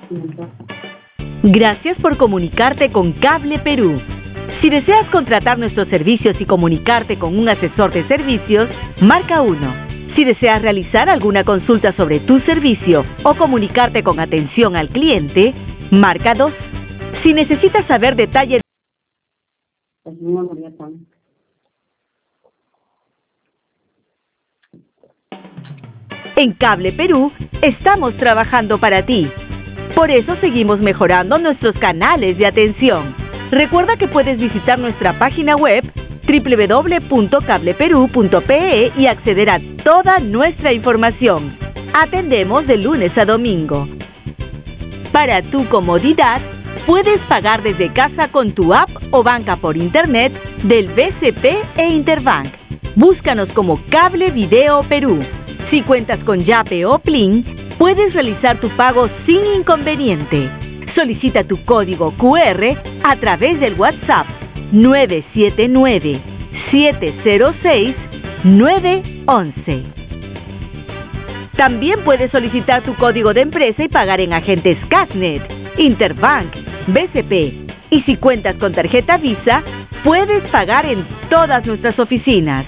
Gracias por comunicarte con Cable Perú. Si deseas contratar nuestros servicios y comunicarte con un asesor de servicios, marca 1. Si deseas realizar alguna consulta sobre tu servicio o comunicarte con atención al cliente, marca 2. Si necesitas saber detalles... En Cable Perú estamos trabajando para ti. Por eso seguimos mejorando nuestros canales de atención. Recuerda que puedes visitar nuestra página web www.cableperú.pe y acceder a toda nuestra información. Atendemos de lunes a domingo. Para tu comodidad, puedes pagar desde casa con tu app o banca por internet del BCP e Interbank. Búscanos como Cable Video Perú. Si cuentas con Yape o Plin, puedes realizar tu pago sin inconveniente. Solicita tu código QR a través del WhatsApp 979-706-911. También puedes solicitar tu código de empresa y pagar en agentes Casnet, Interbank, BCP. Y si cuentas con tarjeta Visa, puedes pagar en todas nuestras oficinas.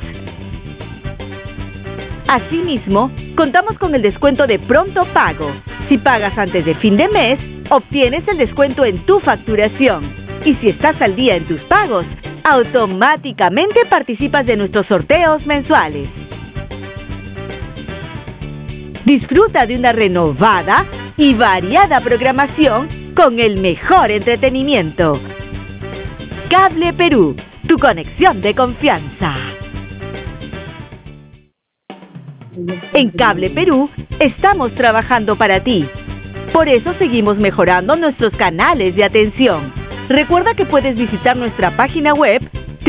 Asimismo, contamos con el descuento de pronto pago. Si pagas antes de fin de mes, obtienes el descuento en tu facturación. Y si estás al día en tus pagos, automáticamente participas de nuestros sorteos mensuales. Disfruta de una renovada y variada programación con el mejor entretenimiento. Cable Perú, tu conexión de confianza. En Cable Perú estamos trabajando para ti. Por eso seguimos mejorando nuestros canales de atención. Recuerda que puedes visitar nuestra página web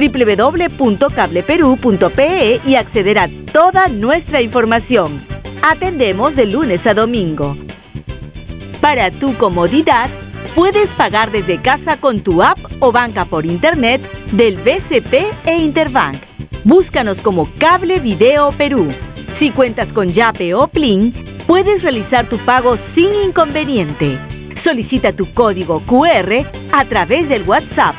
www.cableperú.pe y acceder a toda nuestra información. Atendemos de lunes a domingo. Para tu comodidad, puedes pagar desde casa con tu app o banca por internet del BCP e Interbank. Búscanos como Cable Video Perú. Si cuentas con Yape o Plin, puedes realizar tu pago sin inconveniente. Solicita tu código QR a través del WhatsApp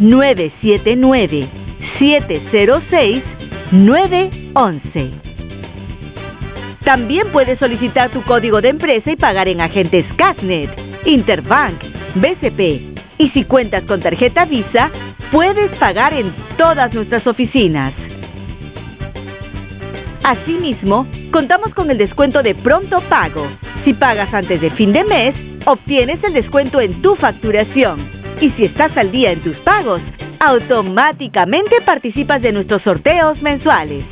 979-706-911. También puedes solicitar tu código de empresa y pagar en agentes Casnet, Interbank, BCP. Y si cuentas con tarjeta Visa, puedes pagar en todas nuestras oficinas. Asimismo, contamos con el descuento de pronto pago. Si pagas antes de fin de mes, obtienes el descuento en tu facturación. Y si estás al día en tus pagos, automáticamente participas de nuestros sorteos mensuales.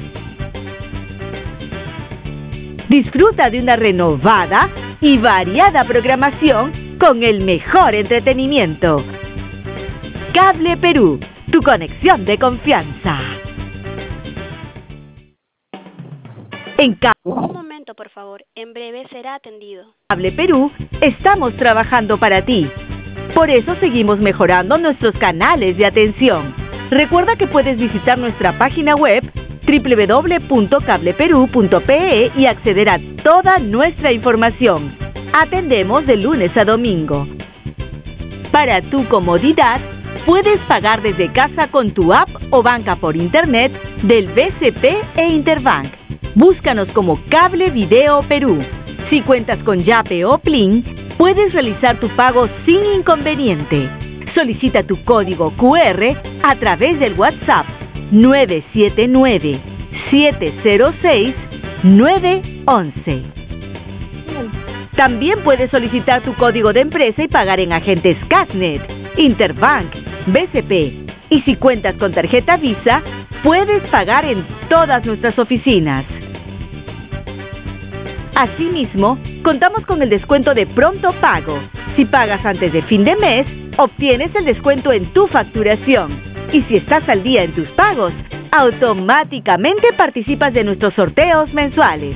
Disfruta de una renovada y variada programación con el mejor entretenimiento. Cable Perú, tu conexión de confianza. Un momento, por favor. En breve será atendido. Cable Perú estamos trabajando para ti. Por eso seguimos mejorando nuestros canales de atención. Recuerda que puedes visitar nuestra página web www.cableperú.pe y acceder a toda nuestra información. Atendemos de lunes a domingo. Para tu comodidad, puedes pagar desde casa con tu app o banca por internet del BCP e Interbank. Búscanos como Cable Video Perú. Si cuentas con Yape o Plin, puedes realizar tu pago sin inconveniente. Solicita tu código QR a través del WhatsApp 979-706-911. También puedes solicitar tu código de empresa y pagar en agentes Casnet, Interbank, BCP. Y si cuentas con tarjeta Visa, puedes pagar en todas nuestras oficinas. Asimismo, contamos con el descuento de pronto pago. Si pagas antes de fin de mes, obtienes el descuento en tu facturación. Y si estás al día en tus pagos, automáticamente participas de nuestros sorteos mensuales.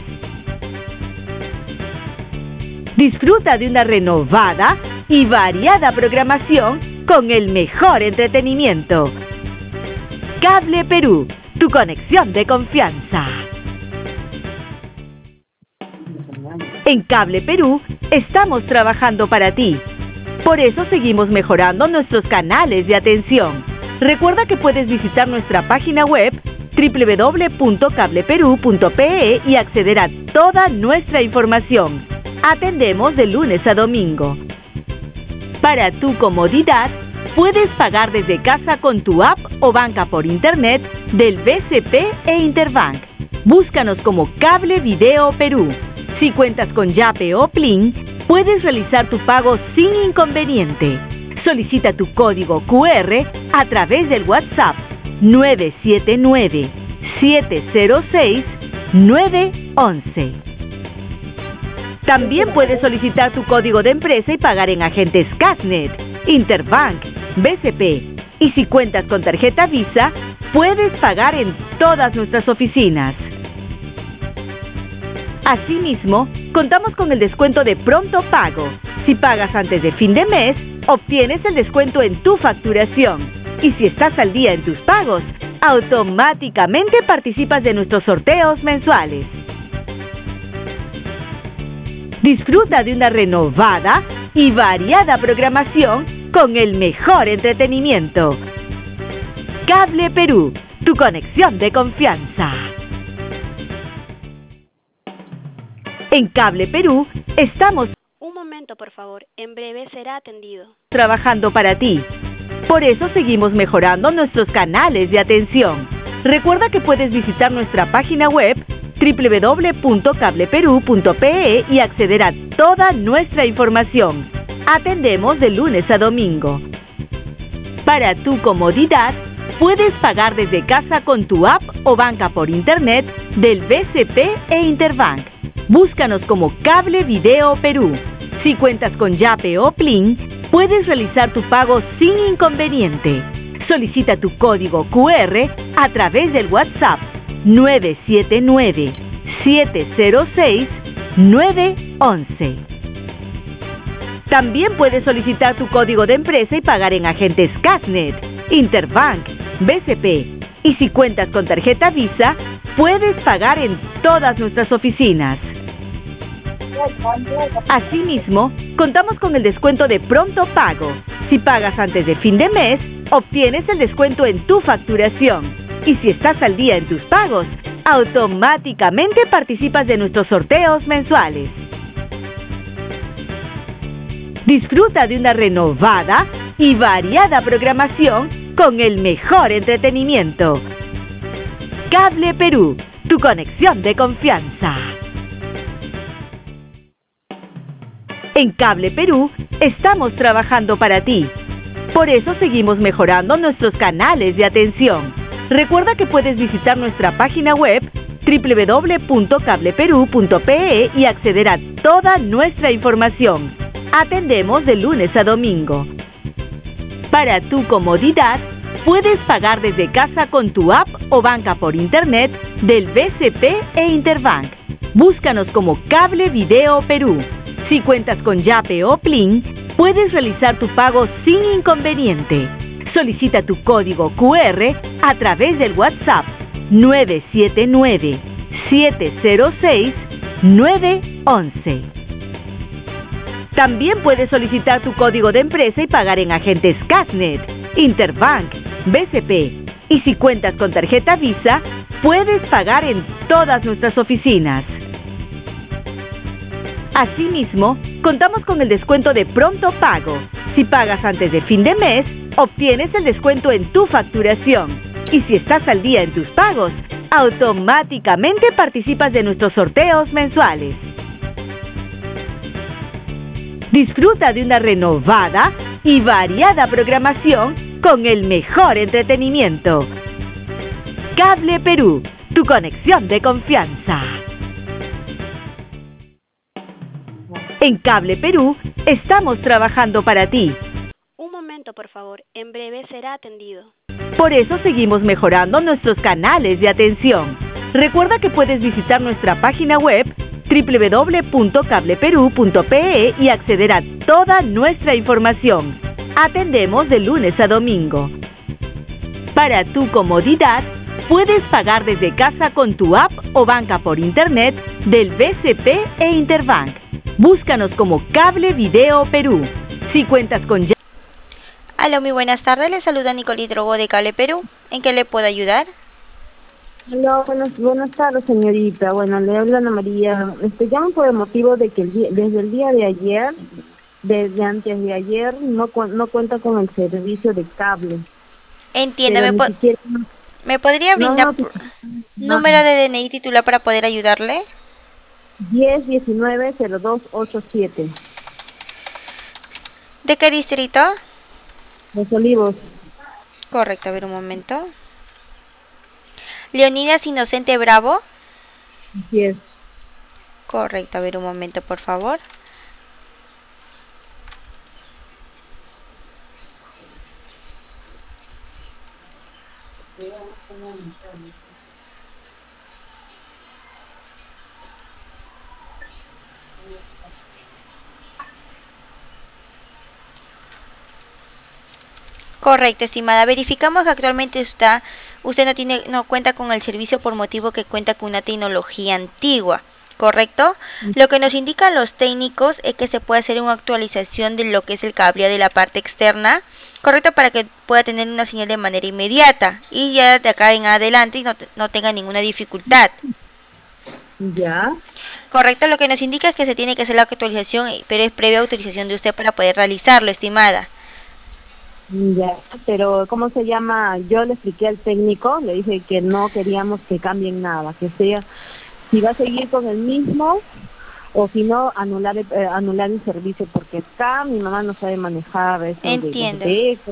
Disfruta de una renovada y variada programación con el mejor entretenimiento. Cable Perú, tu conexión de confianza. En Cable Perú estamos trabajando para ti. Por eso seguimos mejorando nuestros canales de atención. Recuerda que puedes visitar nuestra página web www.cableperú.pe y acceder a toda nuestra información. Atendemos de lunes a domingo. Para tu comodidad, puedes pagar desde casa con tu app o banca por internet del BCP e Interbank. Búscanos como Cable Video Perú. Si cuentas con Yape o Plin, puedes realizar tu pago sin inconveniente. Solicita tu código QR a través del WhatsApp 979-706-911. También puedes solicitar tu código de empresa y pagar en agentes Casnet, Interbank, BCP. Y si cuentas con tarjeta Visa, puedes pagar en todas nuestras oficinas. Asimismo, contamos con el descuento de Pronto Pago. Si pagas antes de fin de mes, obtienes el descuento en tu facturación. Y si estás al día en tus pagos, automáticamente participas de nuestros sorteos mensuales. Disfruta de una renovada y variada programación con el mejor entretenimiento. Cable Perú, tu conexión de confianza. En Cable Perú estamos Un momento, por favor. En breve será atendido. trabajando para ti. Por eso seguimos mejorando nuestros canales de atención. Recuerda que puedes visitar nuestra página web www.cableperú.pe y acceder a toda nuestra información. Atendemos de lunes a domingo. Para tu comodidad, puedes pagar desde casa con tu app o banca por internet del BCP e Interbank. Búscanos como Cable Video Perú. Si cuentas con Yape o Plin, puedes realizar tu pago sin inconveniente. Solicita tu código QR a través del WhatsApp 979-706-911. También puedes solicitar tu código de empresa y pagar en agentes Casnet, Interbank, BCP. Y si cuentas con tarjeta Visa, puedes pagar en todas nuestras oficinas. Asimismo, contamos con el descuento de Pronto Pago. Si pagas antes de fin de mes, obtienes el descuento en tu facturación. Y si estás al día en tus pagos, automáticamente participas de nuestros sorteos mensuales. Disfruta de una renovada y variada programación con el mejor entretenimiento. Cable Perú, tu conexión de confianza. En Cable Perú estamos trabajando para ti. Por eso seguimos mejorando nuestros canales de atención. Recuerda que puedes visitar nuestra página web www.cableperú.pe y acceder a toda nuestra información. Atendemos de lunes a domingo. Para tu comodidad, puedes pagar desde casa con tu app o banca por internet del BCP e Interbank. Búscanos como Cable Video Perú. Si cuentas con Yape o Plin, puedes realizar tu pago sin inconveniente. Solicita tu código QR a través del WhatsApp 979-706-911. También puedes solicitar tu código de empresa y pagar en agentes Casnet, Interbank, BCP. Y si cuentas con tarjeta Visa, puedes pagar en todas nuestras oficinas. Asimismo, contamos con el descuento de Pronto Pago. Si pagas antes de fin de mes, obtienes el descuento en tu facturación. Y si estás al día en tus pagos, automáticamente participas de nuestros sorteos mensuales. Disfruta de una renovada y variada programación con el mejor entretenimiento. Cable Perú, tu conexión de confianza. En Cable Perú estamos trabajando para ti. Un momento, por favor. En breve será atendido. Por eso seguimos mejorando nuestros canales de atención. Recuerda que puedes visitar nuestra página web www.cableperú.pe y acceder a toda nuestra información. Atendemos de lunes a domingo. Para tu comodidad, Puedes pagar desde casa con tu app o banca por internet del BCP e Interbank. Búscanos como Cable Video Perú. Si cuentas con... Aló, muy buenas tardes. Le saluda Nicolí Drogo de Cable Perú. ¿En qué le puedo ayudar? Hola, buenas tardes, señorita. Bueno, le habla Ana María. Llamo por el motivo de que desde el día de ayer, desde antes de ayer, no cuenta con el servicio de cable. Entiendo. Siquiera... ¿Me podría brindar número de DNI titular para poder ayudarle? 1019-0287. ¿De qué distrito? Los Olivos. Correcto, a ver un momento. Leonidas Inocente Bravo. Así es. Correcto, a ver un momento, por favor. Correcto, estimada. Verificamos que actualmente usted no cuenta con el servicio por motivo que cuenta con una tecnología antigua, ¿correcto? Lo que nos indican los técnicos es que se puede hacer una actualización de lo que es el cableado de la parte externa, correcto, para que pueda tener una señal de manera inmediata y ya de acá en adelante no tenga ninguna dificultad. Ya. Correcto, lo que nos indica es que se tiene que hacer la actualización, pero es previa autorización de usted para poder realizarlo, estimada. Ya, pero ¿cómo se llama? Yo le expliqué al técnico, le dije que no queríamos que cambien nada, que sea, si va a seguir con el mismo o si no, anular el servicio, porque acá mi mamá no sabe manejar eso. Entiendo.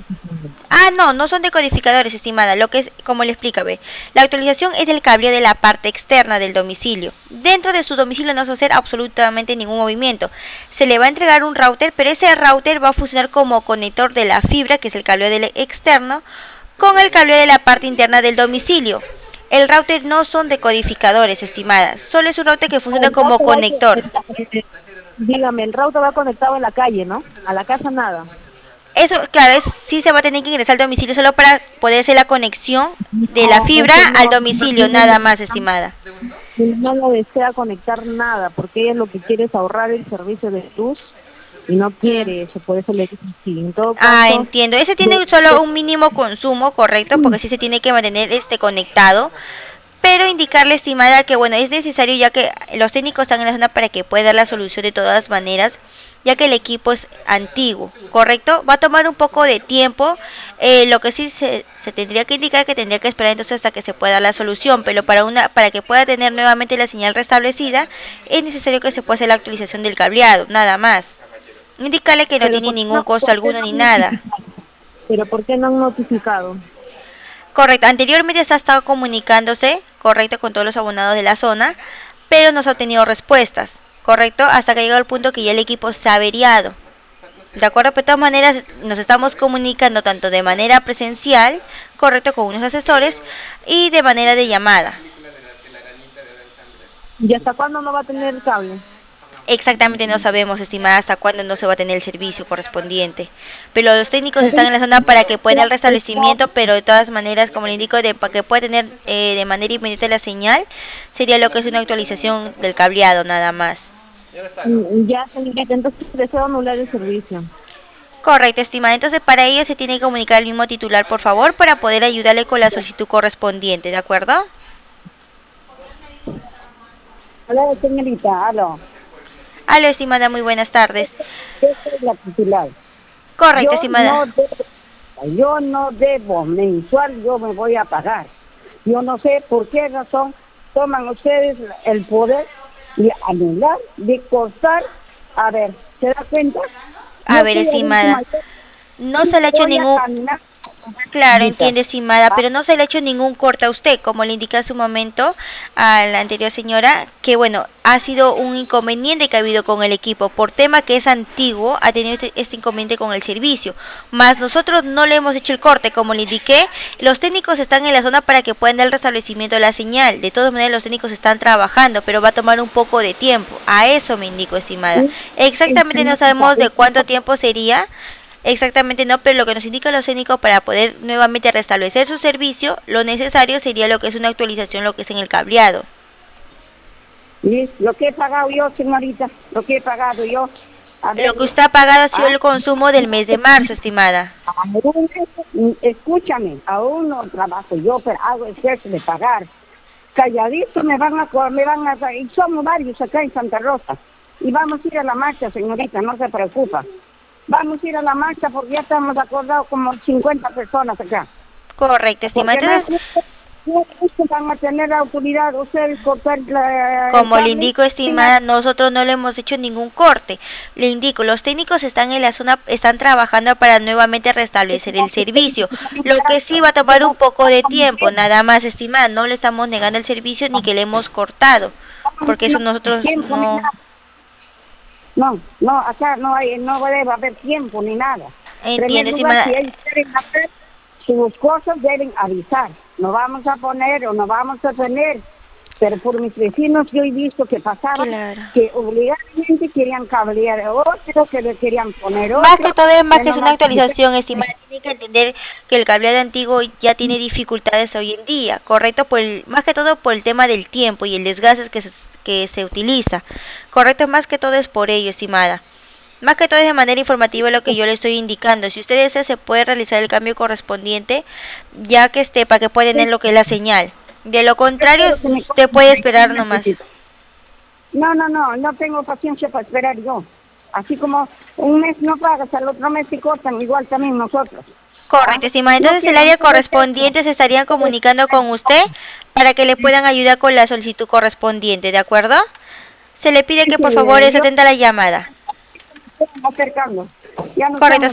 No son decodificadores, estimada. Lo que es, como le explica, la actualización es del cableado de la parte externa del domicilio. Dentro de su domicilio no se va a hacer absolutamente ningún movimiento. Se le va a entregar un router, pero ese router va a funcionar como conector de la fibra, que es el cableado del externo, con el cableado de la parte interna del domicilio. El router no son decodificadores, estimada. Solo es un router que funciona como conector. Dígame, el router va conectado en la calle, ¿no? A la casa nada. Eso, claro, sí se va a tener que ingresar al domicilio solo para poder hacer la conexión de la fibra al domicilio, nada más, estimada. No lo desea conectar nada, porque ella lo que quiere es ahorrar el servicio de luz y no quiere eso, por eso le dije sí. En todo caso, entiendo. Ese tiene solo un mínimo consumo, correcto, porque sí se tiene que mantener conectado. Pero indicarle, estimada, que bueno, es necesario ya que los técnicos están en la zona para que pueda dar la solución de todas maneras, ya que el equipo es antiguo, ¿correcto? Va a tomar un poco de tiempo, lo que sí se tendría que indicar que tendría que esperar entonces hasta que se pueda dar la solución, pero para que pueda tener nuevamente la señal restablecida, es necesario que se pueda hacer la actualización del cableado, nada más. Indicarle que no tiene ningún costo alguno ni nada. ¿Pero por qué no han notificado? Correcto, anteriormente se ha estado comunicándose, correcto, con todos los abonados de la zona, pero no se ha obtenido respuestas, correcto, hasta que ha llegado el punto que ya el equipo se ha averiado. De acuerdo, pero de todas maneras nos estamos comunicando tanto de manera presencial, correcto, con unos asesores, y de manera de llamada. ¿Y hasta cuándo no va a tener el cable? Exactamente no sabemos, estimada, hasta cuándo no se va a tener el servicio correspondiente. Pero los técnicos están en la zona para que pueda el restablecimiento, pero de todas maneras, como le indico, para que pueda tener de manera inmediata la señal, sería lo que es una actualización del cableado, nada más. Ya, señorita, entonces deseo anular el servicio. Correcto, estimada. Entonces, para ello se tiene que comunicar al mismo titular, por favor, para poder ayudarle con la solicitud correspondiente, ¿de acuerdo? Hola, señorita, aló. Aló, estimada, muy buenas tardes. Esta es la titular. Correcto, estimada. Yo no debo mensual, yo me voy a pagar. Yo no sé por qué razón toman ustedes el poder de anular, de cortar. A ver, ¿se da cuenta? A ver, estimada, no se le ha hecho ningún... Claro, entiende, estimada, pero no se le ha hecho ningún corte a usted, como le indiqué hace un momento a la anterior señora, que bueno, ha sido un inconveniente que ha habido con el equipo, por tema que es antiguo, ha tenido este inconveniente con el servicio, más nosotros no le hemos hecho el corte, como le indiqué, los técnicos están en la zona para que puedan dar el restablecimiento de la señal, de todas maneras los técnicos están trabajando, pero va a tomar un poco de tiempo, a eso me indico, estimada. Exactamente no sabemos de cuánto tiempo sería, Exactamente, no, pero lo que nos indican los técnicos para poder nuevamente restablecer su servicio, lo necesario sería lo que es una actualización, lo que es en el cableado. Y lo que he pagado yo, señorita, lo que he pagado yo. A ver, Lo que usted ha pagado ha sido el consumo del mes de marzo, estimada. Escúchame, aún no trabajo yo, pero hago esfuerzo de pagar. Calladito me van a, y somos varios acá en Santa Rosa. Y vamos a ir a la marcha, señorita, no se preocupa. Vamos a ir a la marcha porque ya estamos acordados como 50 personas acá. Correcto, estimada. Entonces, no van a tener autoridad ustedes cortar la... como le indico, estimada, nosotros no le hemos hecho ningún corte. Le indico, los técnicos están en la zona, están trabajando para nuevamente restablecer el servicio. Lo que sí va a tomar un poco de tiempo, nada más, estimada. No le estamos negando el servicio ni que le hemos cortado, porque eso nosotros no... No, acá no debe haber tiempo ni nada. Entiendo, estimada. Si ellos quieren hacer sus cosas, deben avisar. No vamos a poner o no vamos a tener, pero por mis vecinos yo he visto que pasaban, que obligadamente querían cablear otro, que le querían poner otro. Más que todo es más que es una actualización, estimada. Tiene que entender que el cableado antiguo ya tiene dificultades hoy en día, correcto, más que todo por el tema del tiempo y el desgaste que se utiliza, correcto, más que todo es por ello, estimada. Más que todo es de manera informativa lo que yo le estoy indicando. Si usted desea, se puede realizar el cambio correspondiente, ya que para que pueda tener lo que es la señal. De lo contrario, usted puede esperar nomás. No tengo paciencia para esperar yo. Así como un mes no pagas, al otro mes se cortan, igual también nosotros. Correcto, estimada. Entonces el área correspondiente se estarían comunicando con usted para que le puedan ayudar con la solicitud correspondiente, ¿de acuerdo? Se le pide que por favor se atenda a la llamada. Acercando. Ya no correcto,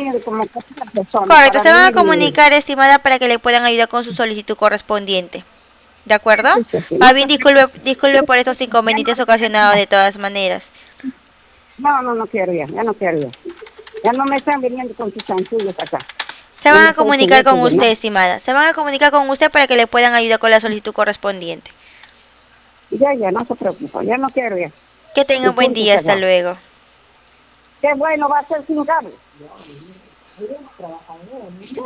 se van a comunicar, estimada, para que le puedan ayudar con su solicitud correspondiente. ¿De acuerdo? Más bien, disculpe por estos inconvenientes ocasionados de todas maneras. No quiero ya no quiero ya. Ya no me están viniendo con sus chanchullos acá. Se van a comunicar con usted, estimada. Se van a comunicar con usted para que le puedan ayudar con la solicitud correspondiente. Ya, no se preocupe, ya no quiero ya. Que tenga un buen día, hasta luego. Qué bueno va a ser sin cable.